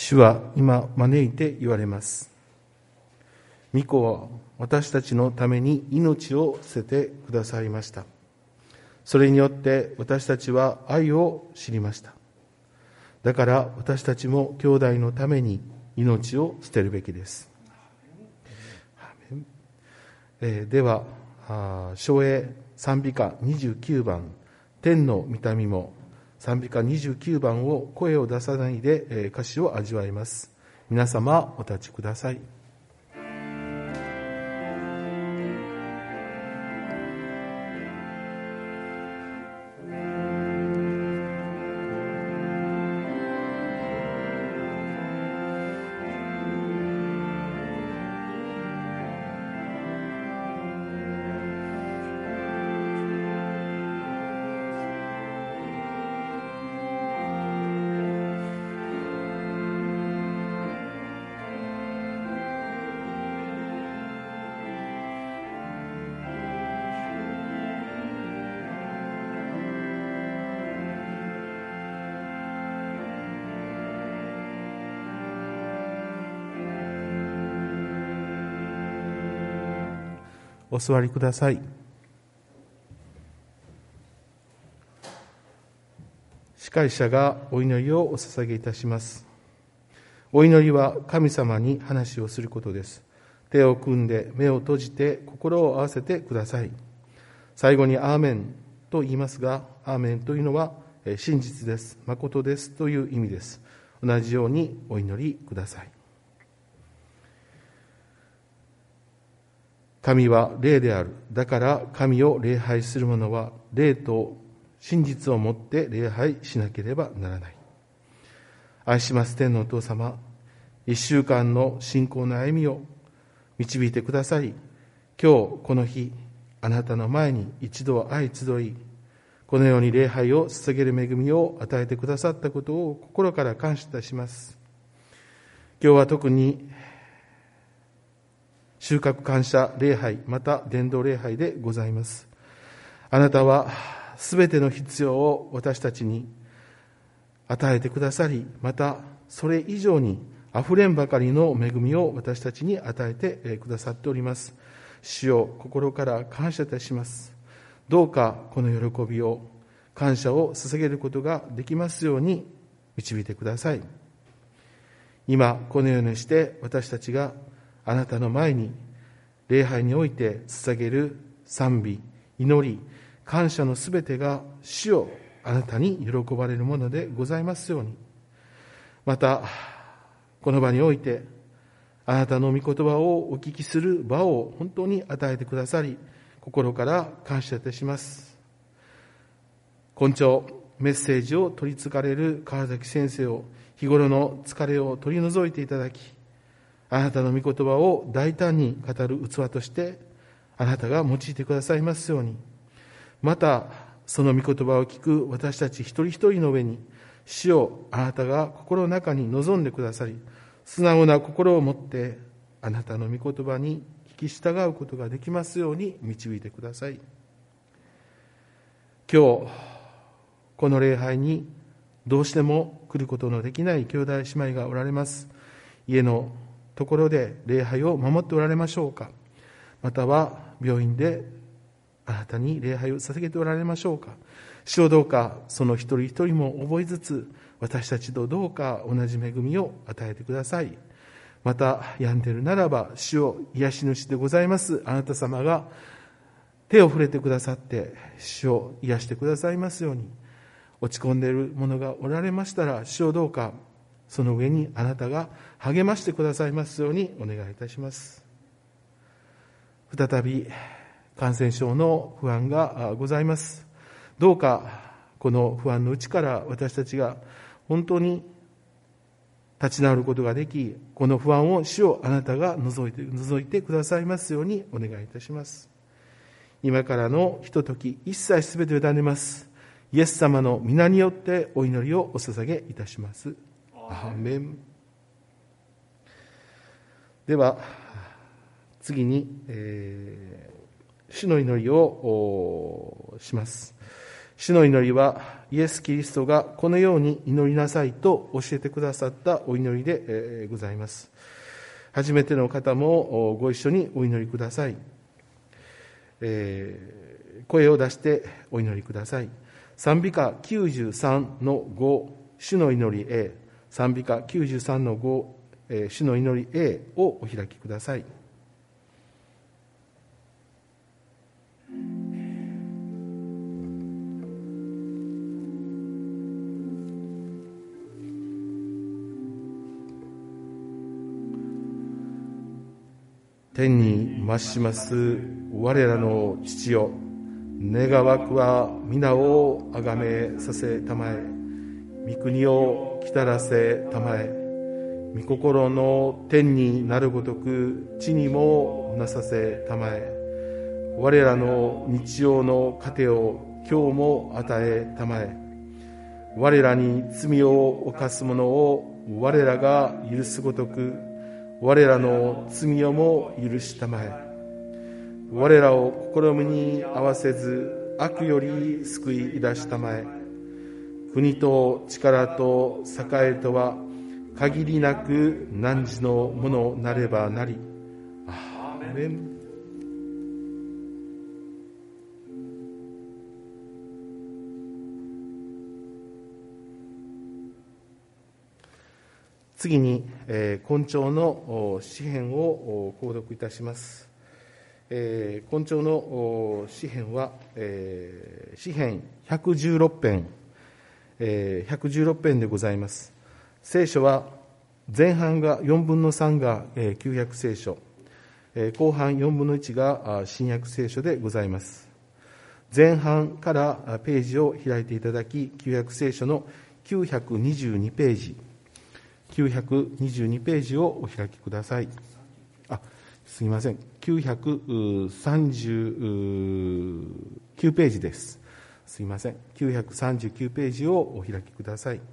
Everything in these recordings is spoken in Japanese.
主は今招いて言われます。御子は私たちのために命を捨ててくださいました。それによって私たちは愛を知りました。だから私たちも兄弟のために命を捨てるべきです。では唱詠賛美歌29番天の御霊も賛美歌29番を声を出さないで歌詞を味わいます。皆様お立ちください。お座りください。司会者がお祈りをお捧げいたします。お祈りは神様に話をすることです。手を組んで目を閉じて心を合わせてください。最後にアーメンと言いますが、アーメンというのは真実です、誠ですという意味です。同じようにお祈りください。神は霊である。だから神を礼拝する者は霊と真実をもって礼拝しなければならない。愛します天のお父様、一週間の信仰の歩みを導いてくださり、今日この日あなたの前に一度相集い、このように礼拝を捧げる恵みを与えてくださったことを心から感謝いたします。今日は特に収穫感謝礼拝、また伝道礼拝でございます。あなたはすべての必要を私たちに与えてくださり、またそれ以上にあふれんばかりの恵みを私たちに与えてくださっております。主を心から感謝いたします。どうかこの喜びを、感謝を捧げることができますように導いてください。今このようにして私たちがあなたの前に礼拝において捧げる賛美、祈り、感謝のすべてが主よあなたに喜ばれるものでございますように。またこの場においてあなたの御言葉をお聞きする場を本当に与えてくださり、心から感謝いたします。今朝メッセージを取り継がれる川崎先生を、日頃の疲れを取り除いていただき、あなたの御言葉を大胆に語る器としてあなたが用いてくださいますように。またその御言葉を聞く私たち一人一人の上に、主よあなたが心の中に望んでくださり、素直な心を持ってあなたの御言葉に聞き従うことができますように導いてください。今日この礼拝にどうしても来ることのできない兄弟姉妹がおられます。家のところで礼拝を守っておられましょうか、または病院であなたに礼拝を捧げておられましょうか。主をどうかその一人一人も覚えつつ、私たちとどうか同じ恵みを与えてください。また病んでいるならば、主を癒し主でございますあなた様が手を触れてくださって主を癒してくださいますように。落ち込んでいる者がおられましたら、主をどうかその上にあなたが励ましてくださいますようにお願いいたします。再び感染症の不安がございます。どうかこの不安のうちから私たちが本当に立ち直ることができ、この不安を主をあなたが除いてくださいますようにお願いいたします。今からのひととき、一切すべてを委ねます。イエス様の皆によってお祈りをお捧げいたします。アーメン。では次に、主の祈りをします。 主の祈りはイエス・キリストがこのように祈りなさいと教えてくださったお祈りでございます。初めての方もご一緒にお祈りください。声を出してお祈りください。賛美歌93の5、主の祈り A、賛美歌93の5、主の祈り A をお開きください。天に増します我らの父よ、願わくは皆をあがめさせたまえ、御国を来たらせたまえ、御心の天になるごとく地にもなさせたまえ、我らの日曜の糧を今日も与えたまえ、我らに罪を犯す者を我らが許すごとく我らの罪をも許したまえ、我らを試みに合わせず悪より救い出したまえ、国と力と栄とは限りなく汝のものなればなり。アーメン。次に、今朝の詩編を購読いたします。今朝の詩編は、詩編116編、116編でございます。聖書は前半が4分の3が旧約聖書、後半4分の1が新約聖書でございます。前半からページを開いていただき、旧約聖書の922ページ、922ページをお開きください。すみません。939ページです。すみません。939ページをお開きください。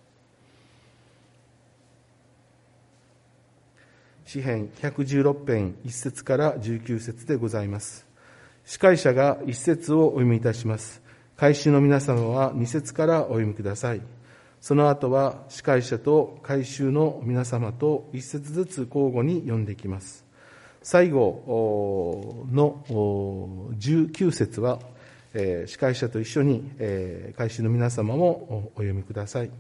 詩編116編1節から19節でございます。司会者が1節をお読みいたします。改宗の皆様は2節からお読みください。その後は司会者と改宗の皆様と1節ずつ交互に読んでいきます。最後の19節は司会者と一緒に改宗の皆様もお読みください。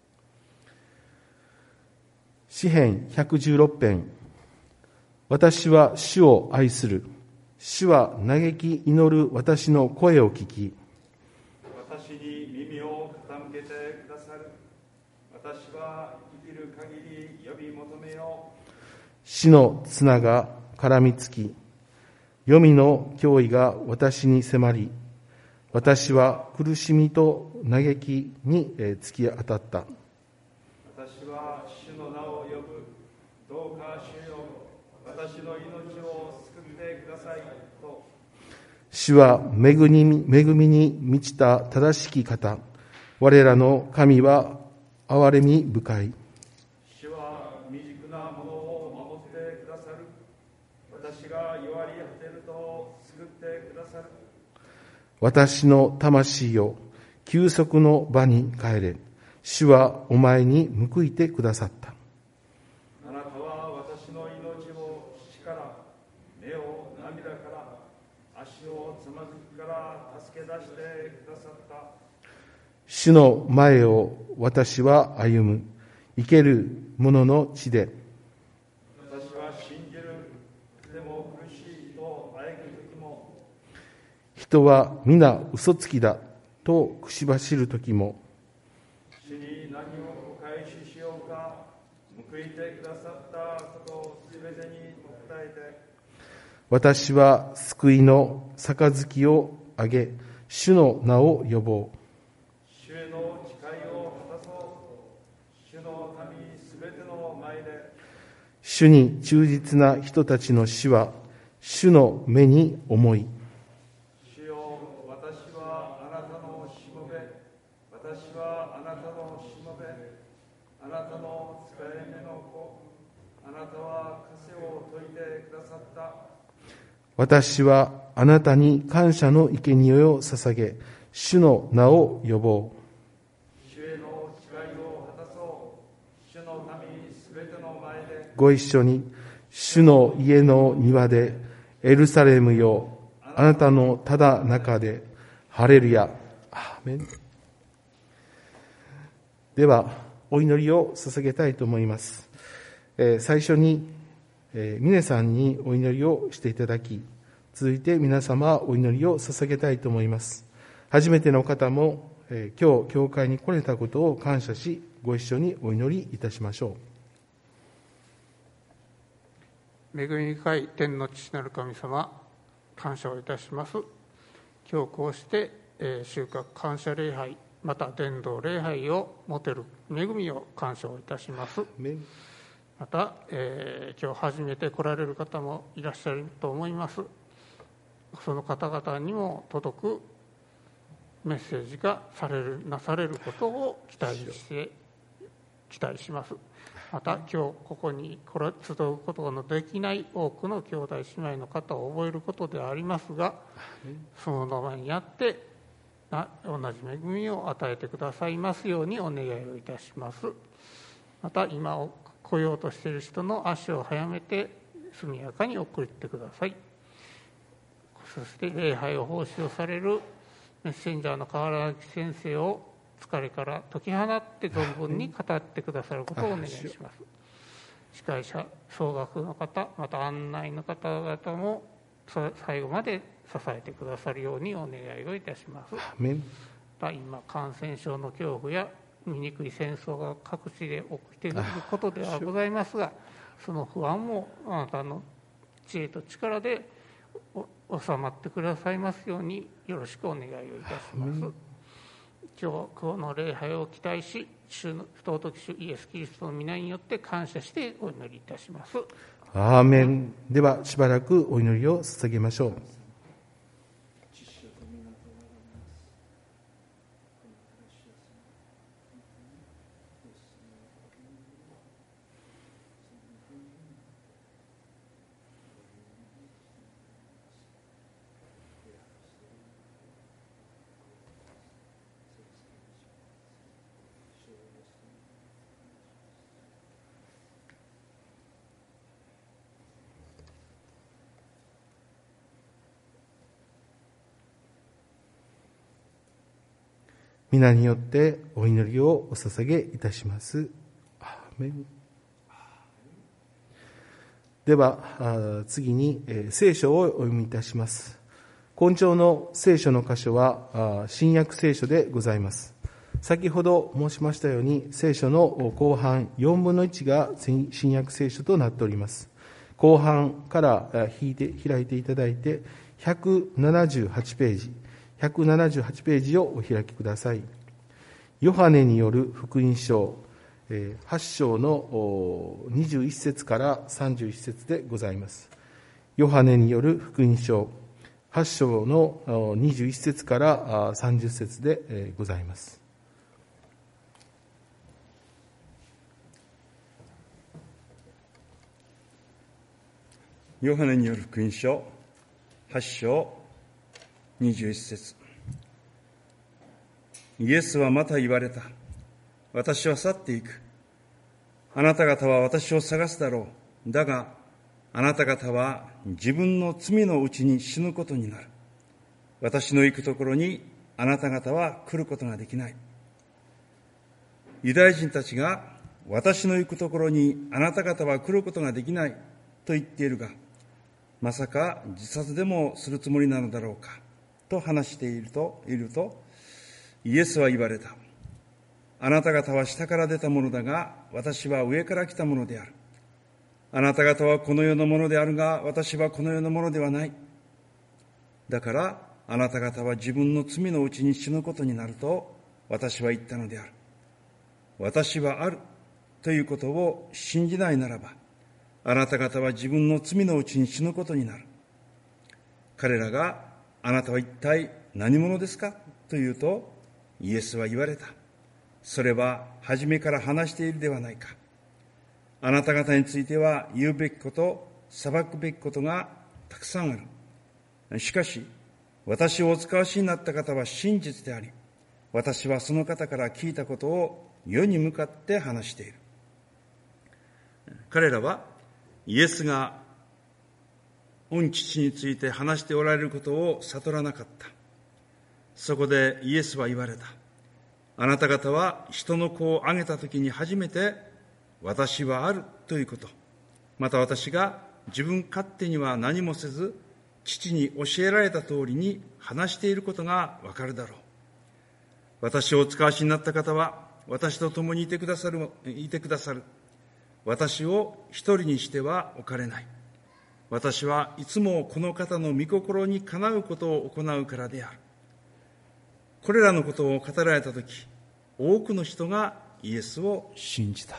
詩編116編。私は主を愛する。主は嘆き祈る私の声を聞き、 私に耳を傾けてくださる。私は生きる限り呼び求めよう。 死の綱が絡みつき、黄泉の脅威が私に迫り、私は苦しみと嘆きに突き当たった。 私は主の名を呼ぶ。どうか主よ、私の命を救ってくださいと。 主は恵みに満ちた正しき方。我らの神は憐れみ深い。 主は未熟なものを守ってくださる。私が弱り果てると救ってくださる。 私の魂よ、休息の場に帰れ。主はお前に報いてくださった。 あなたは私の命を死から、目を涙から、足をつまずきから助け出してくださった。 主の前を私は歩む。生ける者の地で。 私は信じる。でも苦しいとあえぐ時も。 人は皆嘘つきだと口走る時も。 主に何をお返ししようか。報いてくださったことすべてに答えて。 私は救いの杯をあげ、主の名を呼ぼう。 主の誓いを果たそう。主の民すべての前で。 主に忠実な人たちの死は主の目に重い。 主よ、私はあなたのしもべ。私はあなたのしもべ。あなたの使い目の子。あなたは枷を解いてくださった。 私はあなたに感謝の生贄を捧げ、 主の名を呼ぼう。 主への誓いを果たそう。主の民すべての前でご一緒に、主の家の庭で、エルサレムよ、あなたのただ中で、ハレルヤ。アーメン。では、お祈りを捧げたいと思います。最初に、峰さんにお祈りをしていただき、続いて皆様お祈りを捧げたいと思います。初めての方も、今日教会に来れたことを感謝し、ご一緒にお祈りいたしましょ恵み深い天の父なる神様、感謝をいたします。今日こうして、収穫感謝礼拝、また伝道礼拝を持てる恵みを感謝をいたします。また、今日初めて来られる方もいらっしゃると思います。その方々にも届くメッセージがなされることを期待します。また今日ここに集うことのできない多くの兄弟姉妹の方を覚えることではありますが、その名前にあって同じ恵みを与えてくださいますようにお願いをいたします。また今来ようとしている人の足を早めて速やかに送ってください。そして礼拝を奉仕をされるメッセンジャーの河原木先生を疲れから解き放って存分に語ってくださることをお願いします。司会者、総額の方、また案内の方々も最後まで支えてくださるようにお願いをいたします。今感染症の恐怖や醜い戦争が各地で起きていることではございますが、その不安もあなたの知恵と力で収まってくださいますようによろしくお願いをいたします。今日の礼拝を期待し、主の尊き主イエス・キリストの皆によって感謝してお祈りいたします。 アーメン。ではしばらくお祈りを捧げましょう。皆によってお祈りをお捧げいたします。アーメン。では次に聖書をお読みいたします。今朝の聖書の箇所は新約聖書でございます。先ほど申しましたように聖書の後半4分の1が新約聖書となっております。後半から開いていただいて178ページ178ページをお開きください。ヨハネによる福音書8章の21節から31節でございます。ヨハネによる福音書8章の21節から30節でございます。 ヨハネによる福音書8章21節。イエスはまた言われた。私は去っていく。あなた方は私を探すだろう。だがあなた方は自分の罪のうちに死ぬことになる。私の行くところにあなた方は来ることができない。ユダヤ人たちが私の行くところにあなた方は来ることができないと言っているが、まさか自殺でもするつもりなのだろうかと話しているとイエスは言われた。あなた方は下から出たものだが、私は上から来たものである。あなた方はこの世のものであるが、私はこの世のものではない。だからあなた方は自分の罪のうちに死ぬことになると私は言ったのである。私はあるということを信じないならば、あなた方は自分の罪のうちに死ぬことになる。彼らが、あなたは一体何者ですかと言うと、イエスは言われた。それは初めから話しているではないか。あなた方については言うべきこと、裁くべきことがたくさんある。しかし私をお使わしになった方は真実であり、私はその方から聞いたことを世に向かって話している。彼らはイエスが御父について話しておられることを悟らなかった。そこでイエスは言われた。あなた方は人の子をあげたときに初めて私はあるということ、また私が自分勝手には何もせず父に教えられた通りに話していることがわかるだろう。私をお使わしになった方は私と共にいてくださる。私を一人にしてはおかれない。私はいつもこの方の御心にかなうことを行うからである。これらのことを語られたとき、多くの人がイエスを信じた。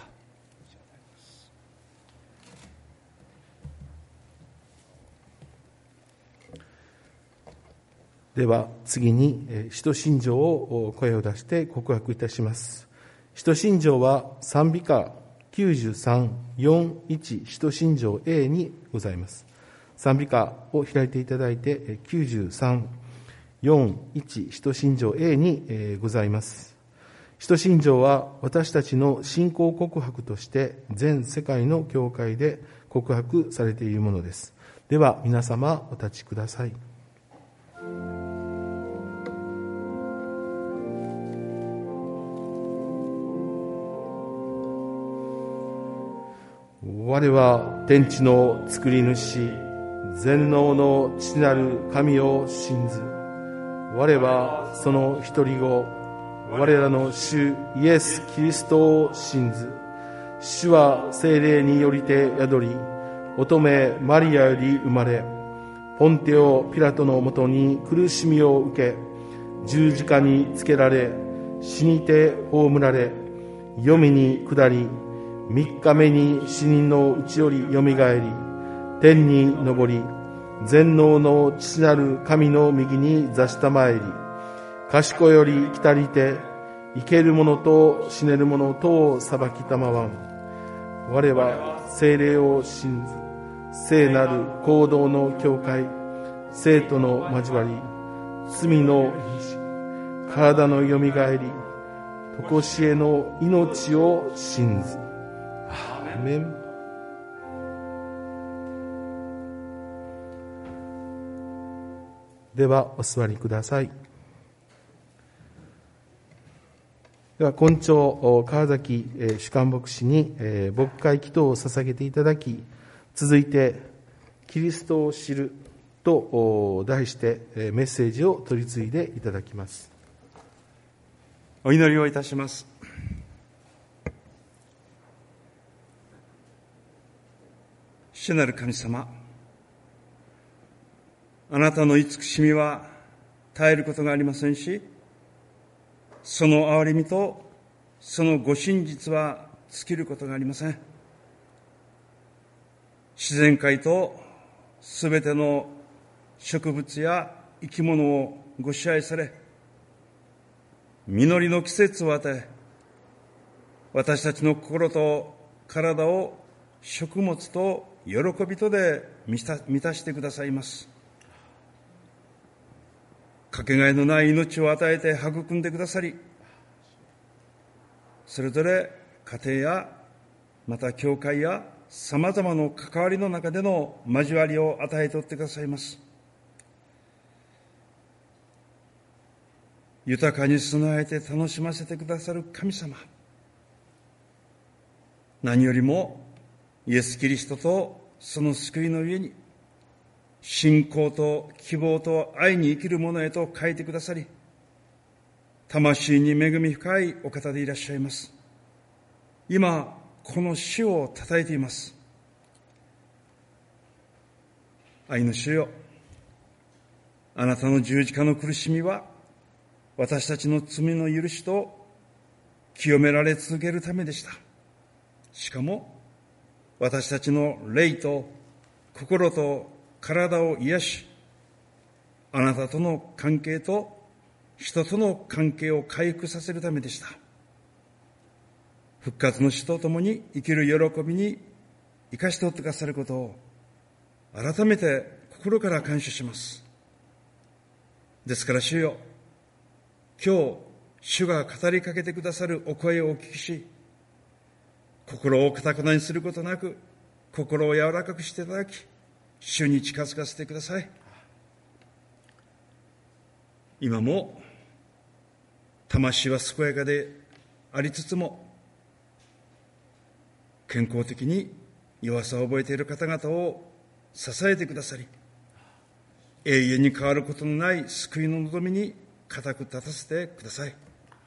では次に使徒信条を声を出して告白いたします。使徒信条は賛美歌9341使徒信条 A にございます。賛美歌を開いていただいて9341使徒信条 A にございます。使徒信条は私たちの信仰告白として全世界の教会で告白されているものです。では皆様お立ちください。我は天地の作り主、全能の父なる神を信ず。我はその一人子、我らの主イエス・キリストを信ず。主は聖霊によりて宿り、乙女マリアより生まれ、ポンテオ・ピラトのもとに苦しみを受け、十字架につけられ、死にて葬られ、黄泉に下り、3日目に死人のうちよりよみがえり、天に昇り、全能の父なる神の右に座したまえり、賢より来たりて、生ける者と死ねる者とを裁きたまわん。我は聖霊を信ず、聖なる行動の教会、生徒の交わり、罪の非死、体のよみがえり、とこしえの命を信ず。アーメン。ではお座りください。では今朝川崎主幹牧師に牧会祈祷を捧げていただき、続いてキリストを知ると題してメッセージを取り次いでいただきます。 お祈りをいたします。主なる神様、あなたの慈しみは絶えることがありませんし、その憐れみとそのご真実は尽きることがありません。自然界とすべての植物や生き物をご支配され、実りの季節を与え、私たちの心と体を食物と喜びとで満たしてくださいます。かけがえのない命を与えて育んでくださり、それぞれ家庭やまた教会やさまざまな関わりの中での交わりを与えておってくださいます。豊かに備えて楽しませてくださる神様、何よりもイエス・キリストとその救いの上に信仰と希望と愛に生きる者へと変えてくださり、魂に恵み深いお方でいらっしゃいます。今この主を称えています。愛の主よ、あなたの十字架の苦しみは私たちの罪の許しと清められ続けるためでした。しかも私たちの霊と心と体を癒し、あなたとの関係と人との関係を回復させるためでした。復活の主と共に生きる喜びに生かしておってくださることを改めて心から感謝します。 ですから主よ、今日主が語りかけてくださるお声をお聞きし、心を堅くなにすることなく、心を柔らかくしていただき、主に近づかせてください。今も魂は健やかでありつつも、健康的に弱さを覚えている方々を支えてくださり、永遠に変わることのない救いの望みに固く立たせてください。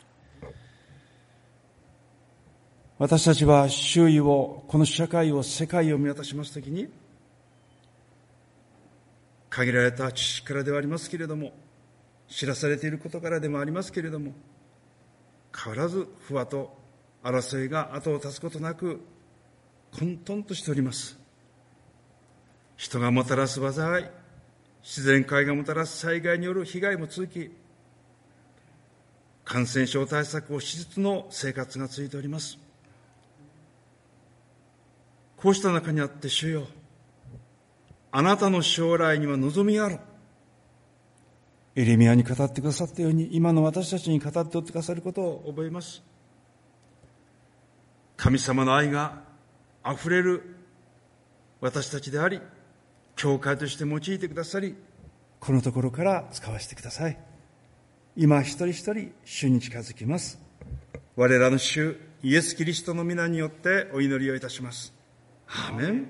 私たちは周囲を、この社会を、世界を見渡しますときに、限られた知識からではありますけれども、知らされていることからでもありますけれども、変わらず不和と争いが後を絶つことなく混沌としております。人がもたらす災い、自然界がもたらす災害による被害も続き、感染症対策をしつつの生活が続いております。こうした中にあって主よ、あなたの将来には望みがある。エレミヤに語ってくださったように、今の私たちに語っておってくださることを覚えます。神様の愛があふれる私たちであり、教会として用いてくださり、このところから使わせてください。今一人一人主に近づきます。我らの主イエス・キリストの皆によってお祈りをいたします。アーメン。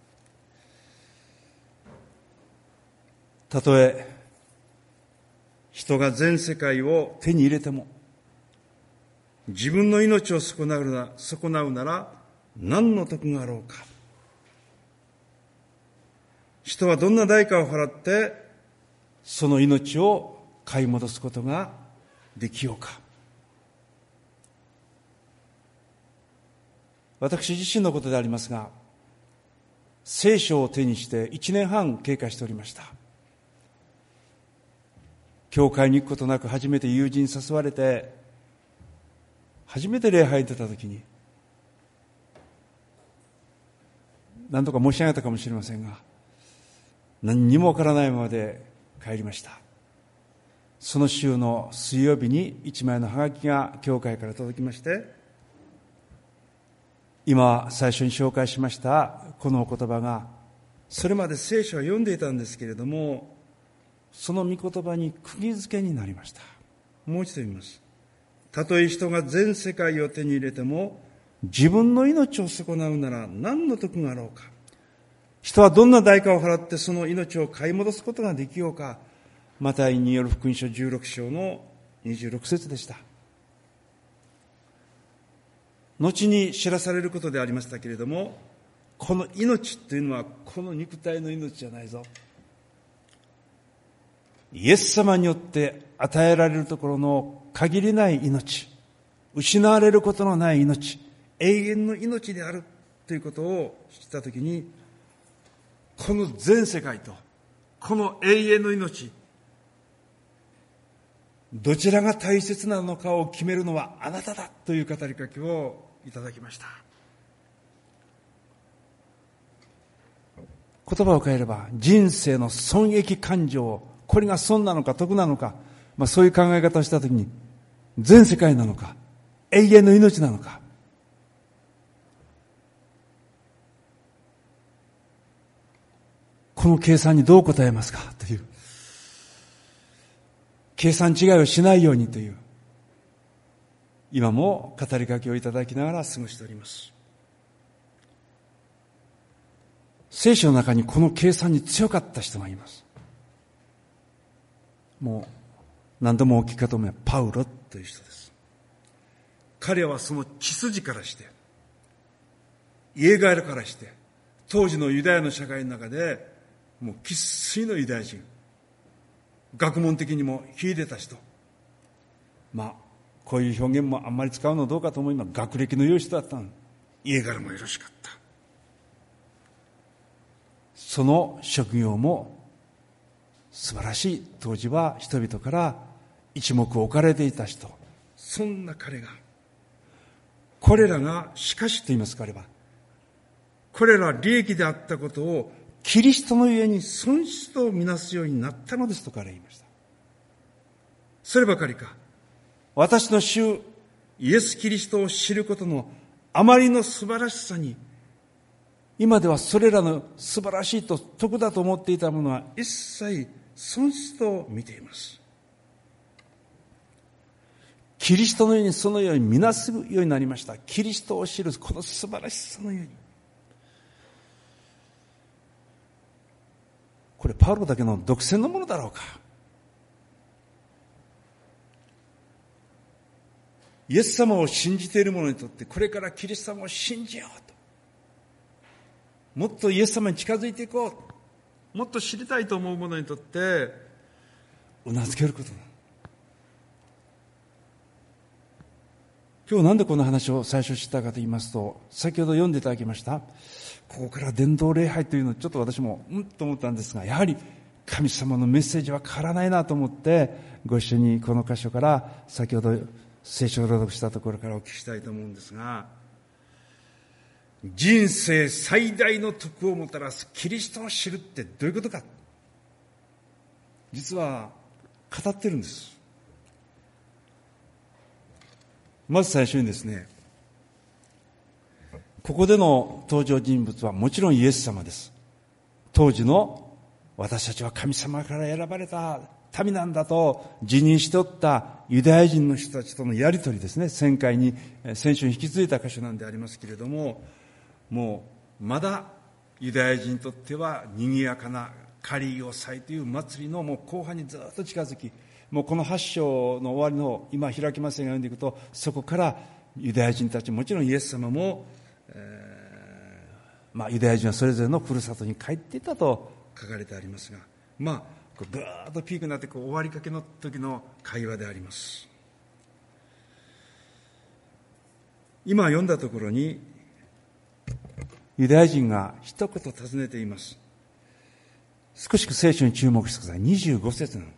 たとえ人が全世界を手に入れても、自分の命を損なうなら何の得があろうか。人はどんな代価を払ってその命を買い戻すことができようか。私自身のことでありますが、聖書を手にして1年半経過しておりました。教会に行くことなく、初めて友人に誘われて初めて礼拝に出たときに、何とか申し上げたかもしれませんが、何にもわからないままで帰りました。その週の水曜日に一枚のハガキが教会から届きまして、今最初に紹介しましたこのお言葉が、それまで聖書を読んでいたんですけれども、その御言葉に釘付けになりました。もう一度言います。たとえ人が全世界を手に入れても、自分の命を損なうなら何の得があろうか。人はどんな代価を払ってその命を買い戻すことができようか。マタイによる福音書16章の26節でした。後に知らされることでありましたけれども、この命というのはこの肉体の命じゃないぞ。イエス様によって与えられるところの限りない命、失われることのない命、永遠の命であるということを知ったときに、この全世界とこの永遠の命、どちらが大切なのかを決めるのはあなただという語りかけをいただきました。言葉を変えれば、人生の損益感情、これが損なのか得なのか、そういう考え方をしたときに、全世界なのか永遠の命なのか、この計算にどう答えますかという、計算違いをしないようにという、今も語りかけをいただきながら過ごしております。聖書の中にこの計算に強かった人がいます。もう何度もお聞きかと思えばパウロという人です。彼はその血筋からして、家柄からして、当時のユダヤの社会の中でもう生粋のユダヤ人、学問的にも秀でた人、こういう表現もあんまり使うのどうかと思います。学歴の良い人だったの。家柄もよろしかった。その職業も素晴らしい。当時は人々から一目置かれていた人。そんな彼が、これらがしかしと言いますか、これら利益であったことをキリストのゆえに損失とみなすようになったのですと彼は言いました。 そればかりか、私の主イエス・キリストを知ることのあまりの素晴らしさに、今ではそれらの素晴らしいと得だと思っていたものは一切損失と見ています。キリストのようにそのようにみなすようになりました。キリストを知るこの素晴らしさのように。これパウロだけの独占のものだろうか。イエス様を信じている者にとって、これからキリスト様を信じようと、もっとイエス様に近づいていこう、もっと知りたいと思う者にとってうなずけることだ。今日なんでこの話を最初知ったかと言いますと、先ほど読んでいただきましたここから伝道礼拝というのをちょっと私もと思ったんですが、やはり神様のメッセージは変わらないなと思って、ご一緒にこの箇所から先ほど聖書を朗読したところからお聞きしたいと思うんですが、人生最大の徳をもたらすキリストを知るってどういうことか、実は語ってるんです。まず最初にですね、ここでの登場人物はもちろんイエス様です。当時の私たちは神様から選ばれた民なんだと自認しておったユダヤ人の人たちとのやりとりですね。先週に引き継いだ箇所なんでありますけれども、もうまだユダヤ人にとっては賑やかなカリオ祭という祭りのもう後半にずっと近づき、もうこの8章の終わりの今開きませんが読んでいくと、そこからユダヤ人たち、もちろんイエス様も、ユダヤ人はそれぞれのふるさとに帰っていたと書かれてありますが、ぐーっとピークになって終わりかけの時の会話であります。今読んだところにユダヤ人が一言尋ねています。少し聖書に注目してください。25節なの。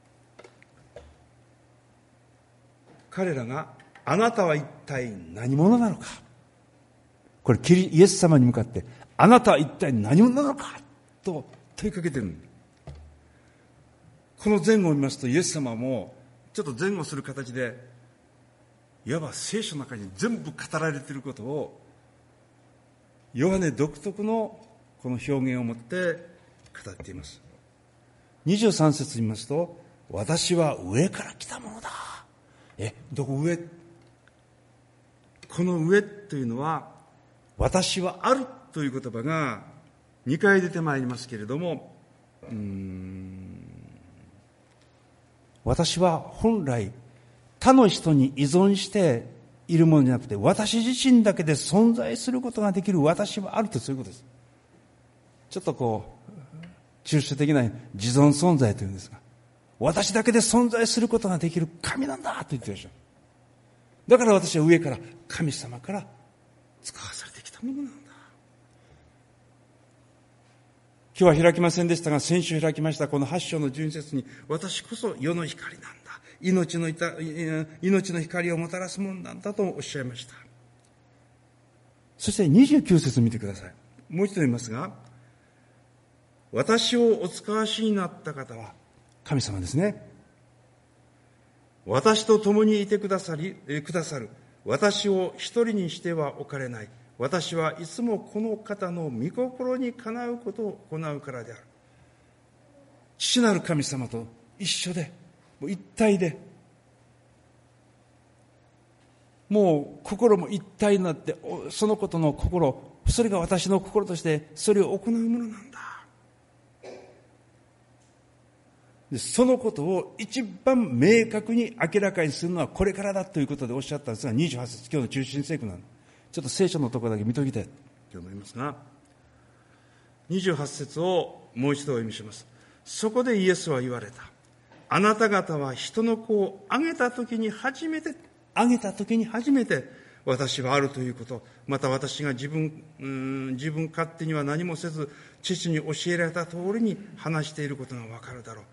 彼らが、あなたは一体何者なのか。これイエス様に向かって、あなたは一体何者なのかと問いかけている。この前後を見ますと、イエス様もちょっと前後する形で、いわば聖書の中に全部語られていることを、ヨハネ独特のこの表現を持って語っています。23節に見ますと、私は上から来たものだ。どこ上？この上というのは、私はあるという言葉が2回出てまいりますけれども、私は本来他の人に依存しているものじゃなくて、私自身だけで存在することができる私はあると、そういうことです。ちょっと抽象的な自存存在というんですが、私だけで存在することができる神なんだと言ってるでしょ。だから私は上から、神様から使わされてきたものなんだ。今日は開きませんでしたが、先週開きましたこの8章の12節に、私こそ世の光なんだ、命の光をもたらすものなんだとおっしゃいました。そして29節見てください。もう一度言いますが、私をお使わしになった方は神様ですね。私と共にいてくださる。私を一人にしてはおかれない。私はいつもこの方の御心にかなうことを行うからである。父なる神様と一緒で、もう一体で、もう心も一体になって、そのことの心、それが私の心としてそれを行うものなんだ。でそのことを一番明確に明らかにするのはこれからだということでおっしゃったんですが、28節、今日の中心聖句なの。ちょっと聖書のところだけ見ときたいと思いますが、28節をもう一度お読みします。そこでイエスは言われた。あなた方は人の子をあげた時に初めて私はあるということ、また私が自分勝手には何もせず父に教えられた通りに話していることがわかるだろう。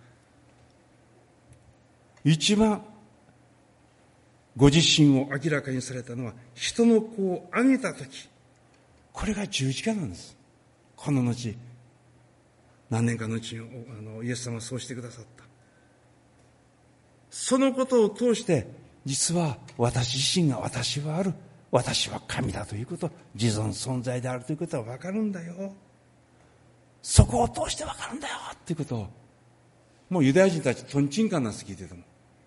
一番ご自身を明らかにされたのは人の子をあげたとき、これが十字架なんです。この後何年かのうちにイエス様はそうしてくださった。 そのことを通して、実は私自身が私はある、私は神だということ、自存存在であるということは分かるんだよ。そこを通して分かるんだよということを、もうユダヤ人たちとんちんかんなんです、聞いてても。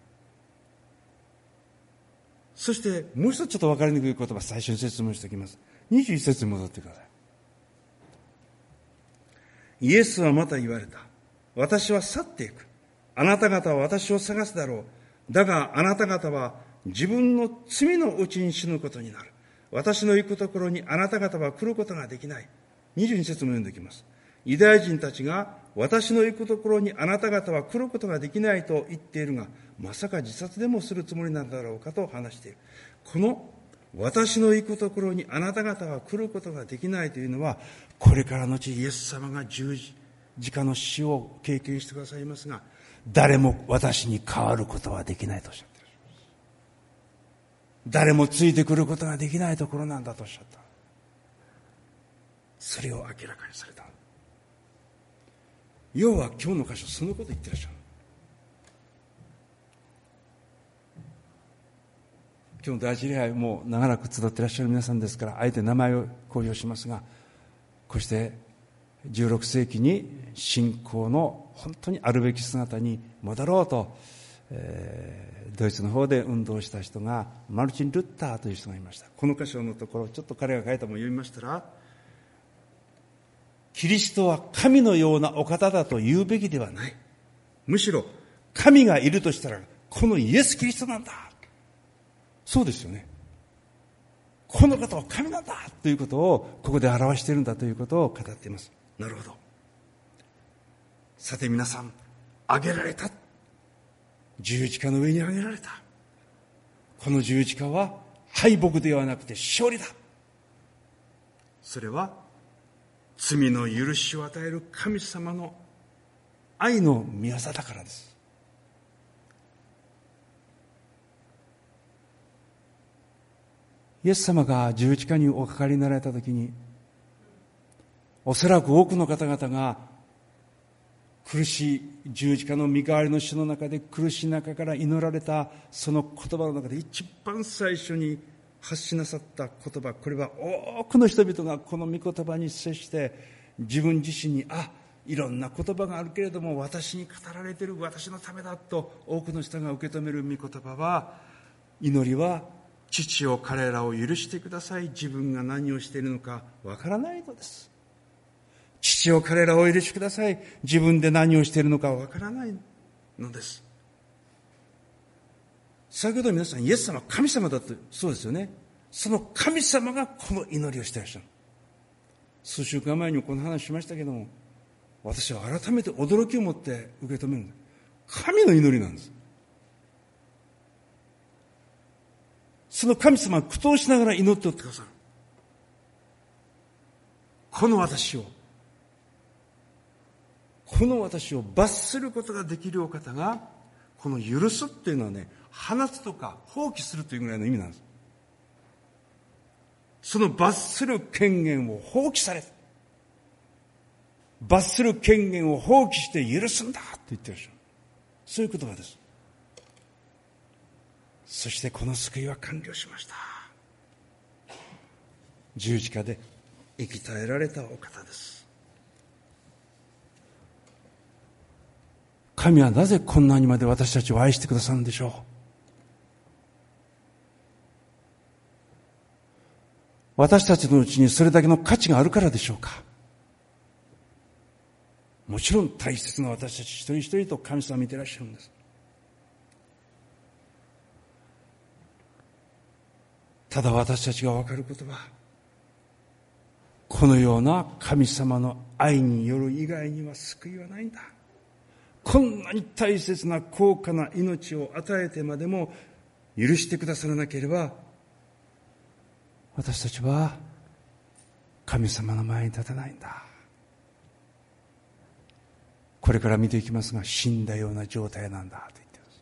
そしてもう一つちょっと分かりにくい言葉、最初に説明しておきます。21節に戻ってください。イエスはまた言われた。私は去っていく。あなた方は私を探すだろう。だがあなた方は自分の罪のうちに死ぬことになる。私の行くところにあなた方は来ることができない。22節も読んでおきます。ユダヤ人たちが私の行くところにあなた方は来ることができないと言っているが、まさか自殺でもするつもりなんだろうかと話している。この私の行くところにあなた方は来ることができないというのは、これからのちイエス様が十字架の死を経験してくださいますが、誰も私に代わることはできないとおっしゃっている。誰もついてくることができないところなんだとおっしゃった。それを明らかにされた。要は今日の箇所、そのことを言ってらっしゃる。今日の第一礼拝も長らく集っていらっしゃる皆さんですから、あえて名前を公表しますが、こうして16世紀に信仰の本当にあるべき姿に戻ろうと、ドイツの方で運動した人がマルチン・ルッターという人がいました。この箇所のところ、ちょっと彼が書いたものを読みましたら、キリストは神のようなお方だと言うべきではない。むしろ神がいるとしたらこのイエス・キリストなんだ。そうですよね。この方は神なんだということをここで表しているんだということを語っています。なるほど。さて皆さん、挙げられた。十字架の上に挙げられた。この十字架は敗北ではなくて勝利だ。それは罪の許しを与える神様の愛の御業だからです。イエス様が十字架におかかりになられたときに、おそらく多くの方々が苦しい十字架の身代わりの死の中で苦しい中から祈られたその言葉の中で一番最初に発しなさった言葉、これは多くの人々がこの御言葉に接して自分自身に、いろんな言葉があるけれども私に語られている、私のためだと多くの人が受け止める御言葉は、祈りは父よ彼らを許してください、自分が何をしているのかわからないのです。父よ彼らをお許しください、自分で何をしているのかわからないのです。先ほど皆さん、イエス様は神様だと、そうですよね。その神様がこの祈りをしていらっしゃる。数週間前にこの話しましたけども、私は改めて驚きを持って受け止めるんです。神の祈りなんです。その神様は苦闘しながら祈っておってくださる。この私を罰することができるお方が、この許すっていうのはね、放つとか放棄するというぐらいの意味なんです。その罰する権限を放棄された。罰する権限を放棄して許すんだと言ってるでしょ。そういう言葉です。そしてこの救いは完了しました。十字架で生き絶えられたお方です。神はなぜこんなにまで私たちを愛してくださるんでしょう。私たちのうちにそれだけの価値があるからでしょうか。もちろん大切な私たち一人一人と神様は見ていらっしゃるんです。ただ私たちが分かることは、このような神様の愛による以外には救いはないんだ。こんなに大切な高価な命を与えてまでも許してくださらなければ、私たちは神様の前に立てないんだ。これから見ていきますが、死んだような状態なんだと言っています。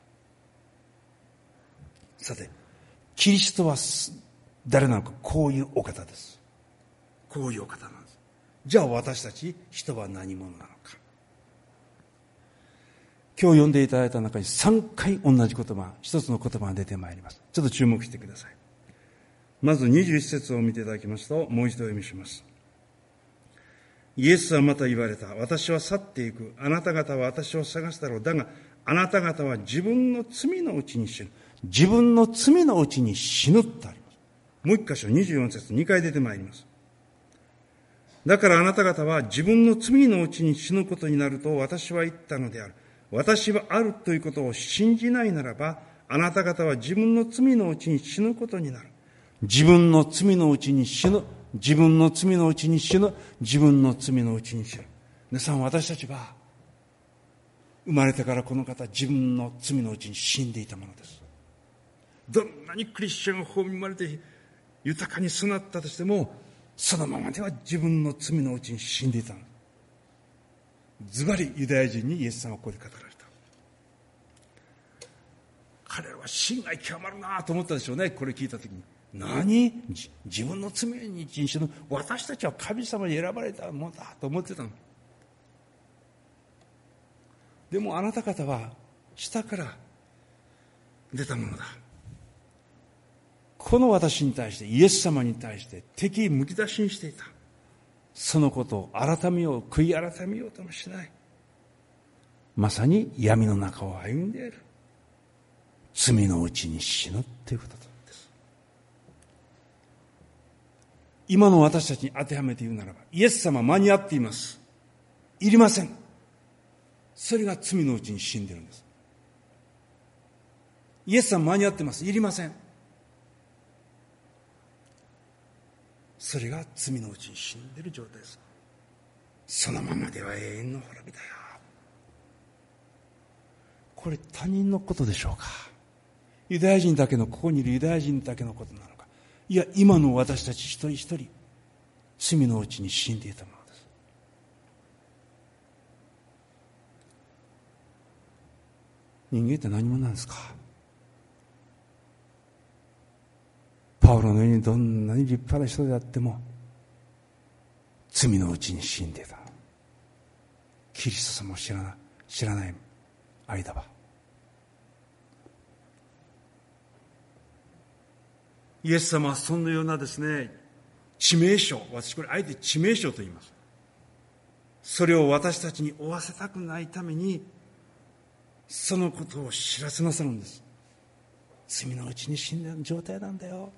さて、キリストは誰なのか、こういうお方です。こういうお方なんです。じゃあ私たち人は何者なのか。 今日読んでいただいた中に3回同じ言葉、一つの言葉が出てまいります。ちょっと注目してください。まず21節を見ていただきますと、もう一度読みします。イエスはまた言われた。私は去っていく。あなた方は私を探すだろう。だが、あなた方は自分の罪のうちに死ぬ。自分の罪のうちに死ぬとあります。もう一箇所、24節、2回出てまいります。だからあなた方は自分の罪のうちに死ぬことになると私は言ったのである。私はあるということを信じないならば、あなた方は自分の罪のうちに死ぬことになる。自分の罪のうちに死ぬ。自分の罪のうちに死ぬ。自分の罪のうちに死ぬ。皆さん、私たちは生まれてからこの方、自分の罪のうちに死んでいたものです。どんなにクリスチャンが恵まれて豊かに育ったとしても、そのままでは自分の罪のうちに死んでいたの。ズバリユダヤ人にイエス様はここで語られた。彼らは心外極まるなと思ったでしょうね。これ聞いたときに、何、自分の罪に死ぬ。私たちは神様に選ばれたものだと思ってたの。でもあなた方は下から出たものだ。この私に対して、イエス様に対して敵意むき出しにしていた。そのことを改めよう、悔い改めようともしない。まさに闇の中を歩んでいる。罪のうちに死ぬということです。今の私たちに当てはめて言うならば、イエス様は間に合っています。いりません。それが罪のうちに死んでいるんです。イエス様間に合ってます。いりません。それが罪のうちに死んでいる状態です。そのままでは永遠の滅びだよ。これ他人のことでしょうか。ユダヤ人だけの、ここにいるユダヤ人だけのことなのか。いや、今の私たち一人一人、罪のうちに死んでいたものです。人間って何者なんですか。パウロのようにどんなに立派な人であっても罪のうちに死んでいた。キリスト様を知らない間は。イエス様はそのようなですね、致命傷、私これあえて致命傷と言います。それを私たちに負わせたくないためにそのことを知らせなさるんです。罪のうちに死んでいる状態なんだよ。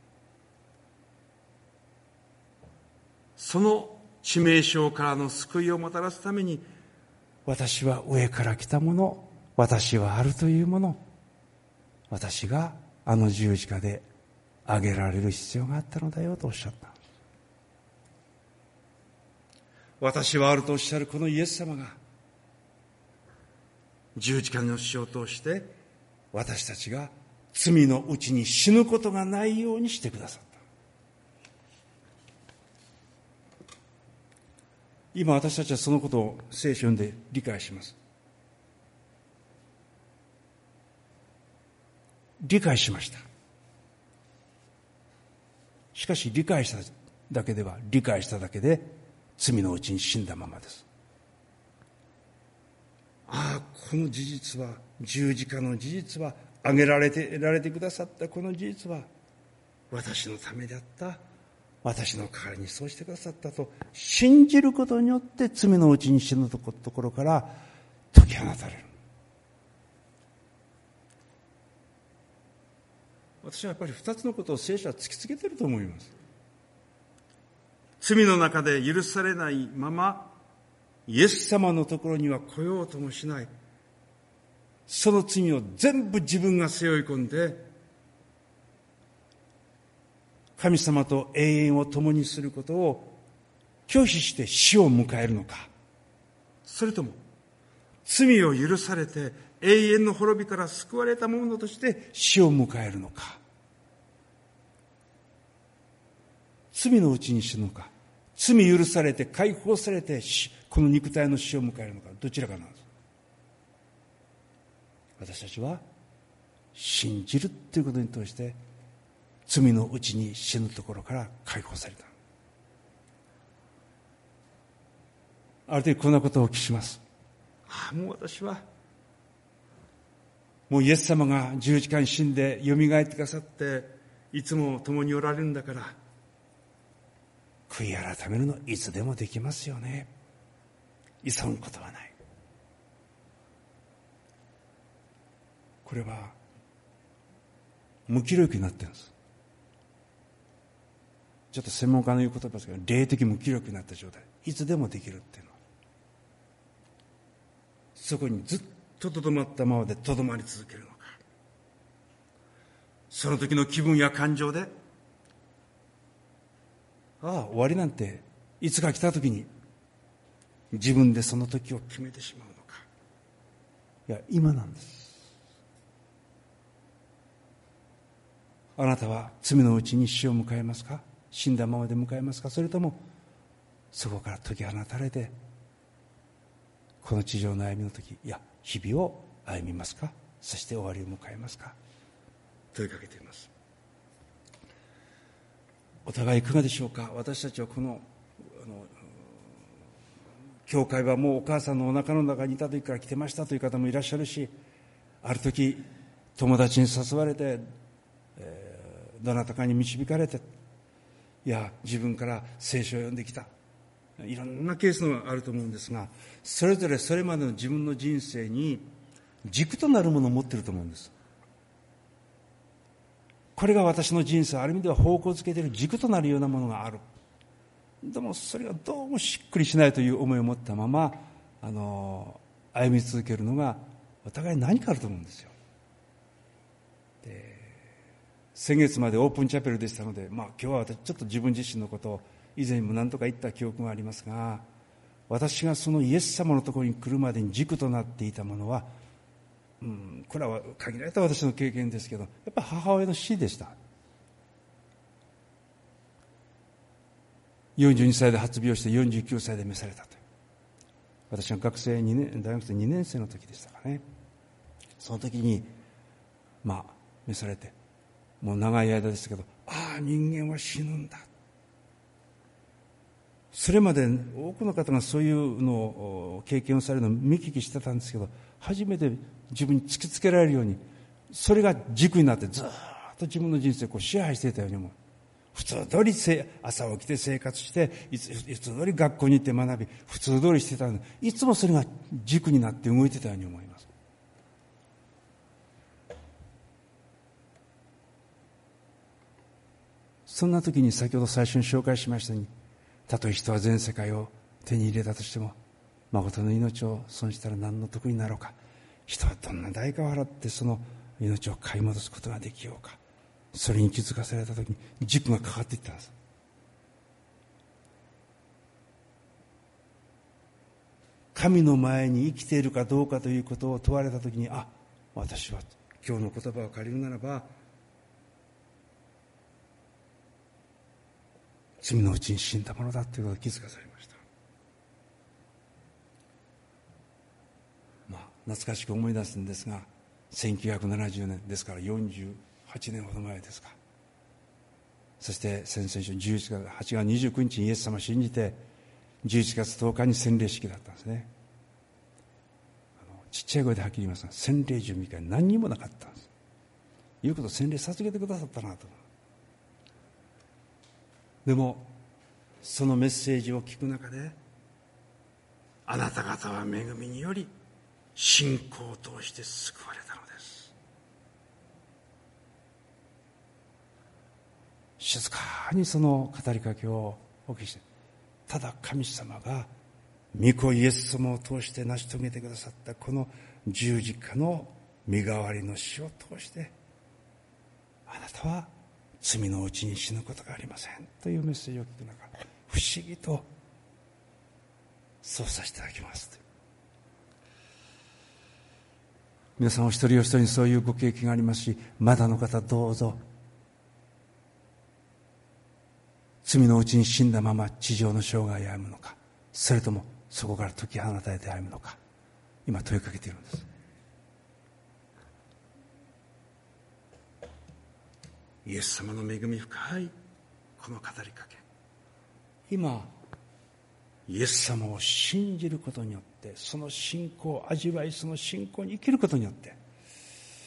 その致命傷からの救いをもたらすために、私は上から来たもの、私はあるというもの、私があの十字架で挙げられる必要があったのだよとおっしゃった。私はあるとおっしゃるこのイエス様が十字架の死を通して私たちが罪のうちに死ぬことがないようにしてくださった。今私たちはそのことを聖書で理解します。理解しました。しかし理解しただけで罪のうちに死んだままです。ああ、この事実は、十字架の事実は、挙げられてくださったこの事実は私のためであった、私の代わりにそうしてくださったと信じることによって罪のうちに死ぬところから解き放たれる。私はやっぱり二つのことを聖書は突きつけていると思います。罪の中で許されないままイエス様のところには来ようともしない。その罪を全部自分が背負い込んで神様と永遠を共にすることを拒否して死を迎えるのか、それとも罪を許されて永遠の滅びから救われたものとして死を迎えるのか、罪のうちに死ぬのか、罪許されて解放されてこの肉体の死を迎えるのか、どちらかなんです。私たちは信じるということに通して罪のうちに死ぬところから解放された。ある時こんなことをお聞きします。もう私はもうイエス様が十字架に死んでよみがえってくださっていつも共におられるんだから、悔い改めるのいつでもできますよね。急ぐことはない。これは無気力になってるんです。ちょっと専門家の言う言葉ですけど、霊的無気力になった状態、いつでもできるっていうのは、そこにずっととどまったままでとどまり続けるのか、その時の気分や感情で、終わりなんていつか来た時に自分でその時を決めてしまうのか。いや、今なんです。あなたは罪のうちに死を迎えますか？死んだままで迎えますか？それともそこから解き放たれてこの地上の歩みの時、いや日々を歩みますか？そして終わりを迎えますか？問いかけています。お互いいかがでしょうか。私たちはこの教会はもうお母さんのお腹の中にいた時から来てましたという方もいらっしゃるし、ある時友達に誘われて、どなたかに導かれて、いや自分から聖書を読んできた、いろんなケースがあると思うんですが、それぞれそれまでの自分の人生に軸となるものを持っていると思うんです。これが私の人生、ある意味では方向づけている軸となるようなものがある。でもそれがどうもしっくりしないという思いを持ったまま歩み続けるのがお互い何かあると思うんですよ。で、先月までオープンチャペルでしたので、今日は私ちょっと自分自身のことを以前にも何とか言った記憶がありますが、私がそのイエス様のところに来るまでに軸となっていたものは、これは限られた私の経験ですけど、やっぱり母親の死でした。42歳で発病して49歳で召されたと。私が大学生2年生の時でしたかね。その時に召されて、もう長い間ですけど、人間は死ぬんだ。それまで多くの方がそういうのを経験をされるのを見聞きしてたんですけど、初めて自分に突きつけられるように、それが軸になってずっと自分の人生を支配していたように思う。普通通り朝起きて生活して、いつ通り学校に行って学び、普通通りしてたので、いつもそれが軸になって動いてたように思います。そんな時に先ほど最初に紹介しましたように、たとえ人は全世界を手に入れたとしても、誠の命を損したら何の得になろうか。人はどんな代価を払ってその命を買い戻すことができようか。それに気づかされた時に軸がかかっていったんです。神の前に生きているかどうかということを問われた時に、私は今日の言葉を借りるならば、罪のうちに死んだものだということを気づかされました。懐かしく思い出すんですが、1970年ですから48年ほど前ですか。そして先々週8月29日にイエス様を信じて、11月10日に洗礼式だったんですね。ちっちゃい声ではっきり言いますが、洗礼準備会何にもなかったんです。いうことを洗礼授けてくださったなと。でもそのメッセージを聞く中で、あなた方は恵みにより信仰を通して救われたのです。静かにその語りかけをお聞きして、ただ神様が御子イエス様を通して成し遂げてくださったこの十字架の身代わりの死を通して、あなたは罪のうちに死ぬことがありませんというメッセージを聞く中、不思議とそうさせていただきます。皆さんお一人お一人にそういうご経験がありますし、まだの方どうぞ、罪のうちに死んだまま地上の生涯を歩むのか、それともそこから解き放たれて歩むのか、今問いかけているんです。イエス様の恵み深いこの語りかけ、今イエス様を信じることによって、その信仰を味わい、その信仰に生きることによって、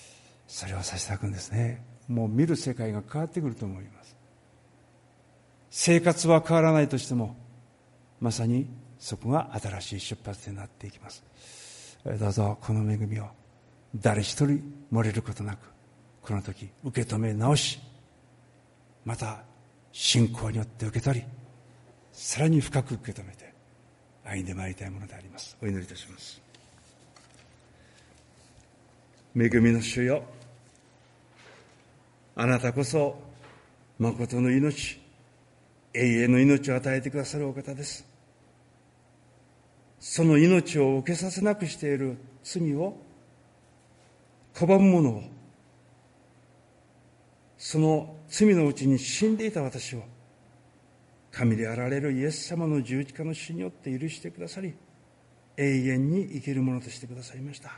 それをさせていただくんですね。もう見る世界が変わってくると思います。生活は変わらないとしても、まさにそこが新しい出発点になっていきます。どうぞこの恵みを誰一人漏れることなく、この時受け止め直し、また信仰によって受け取り、さらに深く受け止めて歩んでまいりたいものであります。お祈りいたします。恵みの主よ、あなたこそ誠の命、永遠の命を与えてくださるお方です。その命を受けさせなくしている罪を拒む者を、その罪のうちに死んでいた私を神であられるイエス様の十字架の死によって許してくださり、永遠に生きるものとしてくださいました。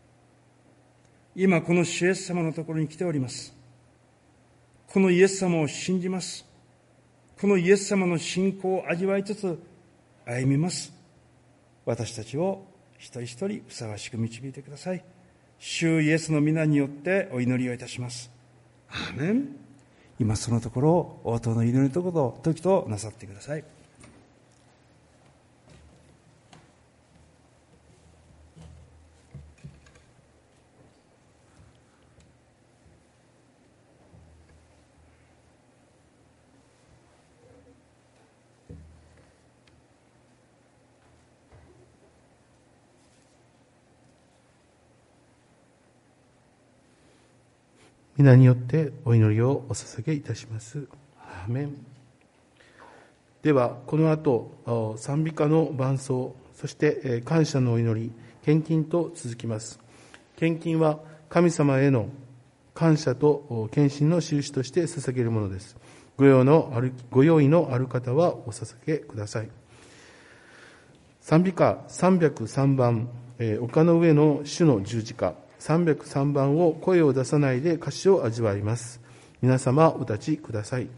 今この主イエス様のところに来ております。このイエス様を信じます。このイエス様の信仰を味わいつつ歩みます。私たちを一人一人ふさわしく導いてください。主イエスの皆によってお祈りをいたします。アーメン。今そのところを応答の祈りの時となさってください。 皆によってお祈りをお捧げいたします。アーメン。ではこの後賛美歌の伴奏、そして感謝のお祈り、献金と続きます。献金は神様への感謝と献身の印として捧げるものです。ご用意のある方はお捧げください。賛美歌303番、丘の上の主の十字架、303番を声を出さないで歌詞を味わいます。皆様お立ちください。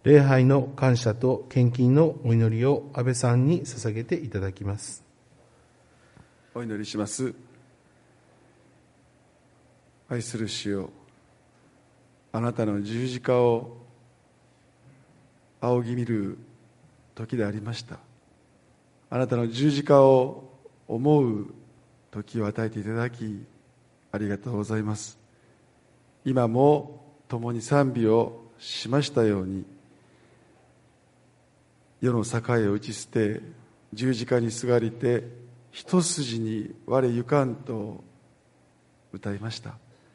礼拝の感謝と献金のお祈りを安倍さんに捧げていただきます。 お祈りします。愛する主よ、あなたの十字架を仰ぎ見る時でありました。あなたの十字架を思う時を与えていただきありがとうございます。今も共に賛美をしましたように、世の境を打ち捨て十字架にすがりて一筋に我ゆかんと歌いました。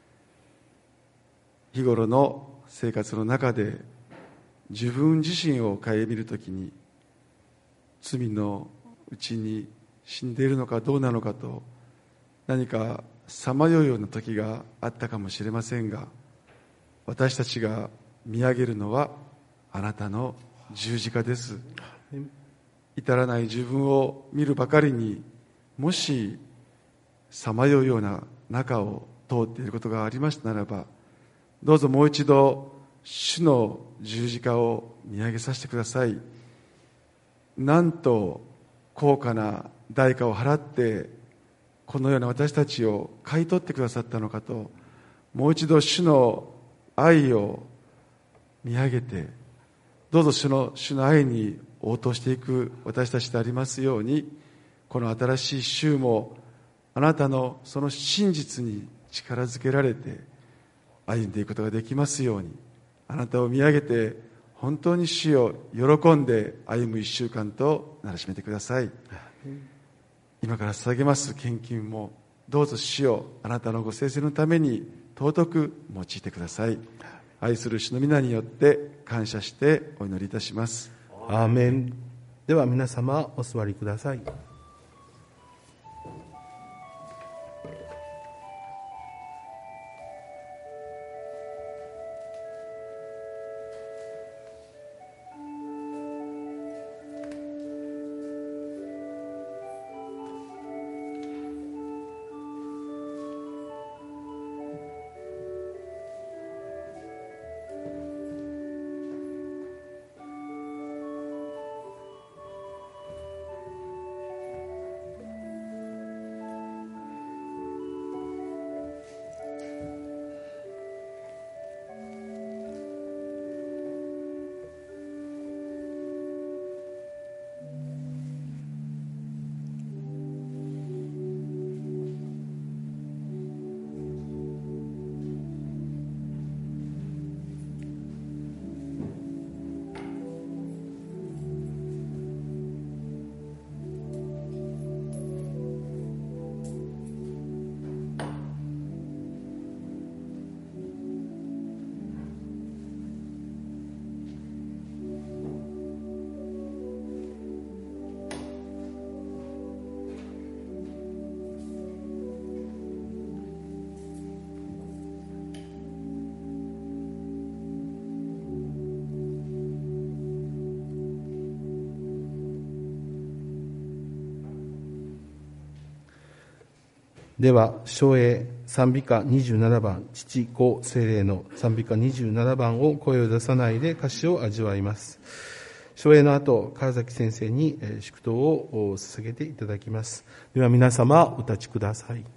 日頃の生活の中で自分自身を顧みるときに、罪のうちに死んでいるのかどうなのかと何かさまようような時があったかもしれませんが、私たちが見上げるのはあなたの十字架です。至らない自分を見るばかりに、もしさまようような中を通っていることがありましたならば、どうぞもう一度主の十字架を見上げさせてください。なんと高価な代価を払ってこのような私たちを買い取ってくださったのかと、もう一度主の愛を見上げて、どうぞ主の愛に応答していく私たちでありますように、この新しい週もあなたのその真実に力づけられて歩んでいくことができますように、あなたを見上げて本当に主を喜んで歩む一週間とならしめてください。今から捧げます献金もどうぞ主をあなたのご聖々のために尊く用いてください。愛する主の皆によって感謝してお祈りいたします。 アーメン。では皆様お座りください。では唱詠賛美歌27番、父子聖霊の賛美歌27番を声を出さないで歌詞を味わいます。唱詠の後、川崎先生に祝祷を捧げていただきます。では皆様お立ちください。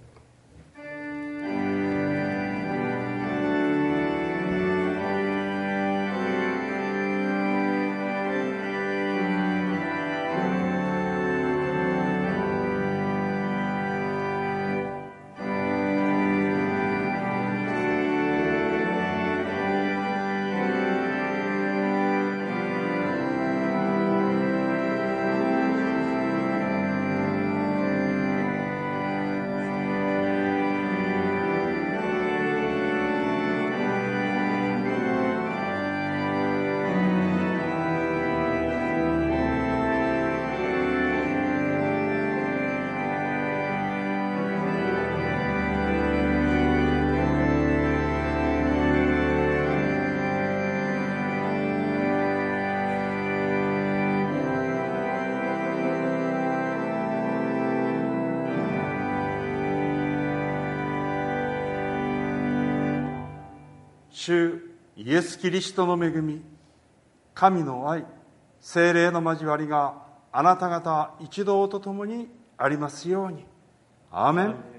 主イエス・キリストの恵み、 神の愛、聖霊の交わりがあなた方一同と共にありますように。アーメン。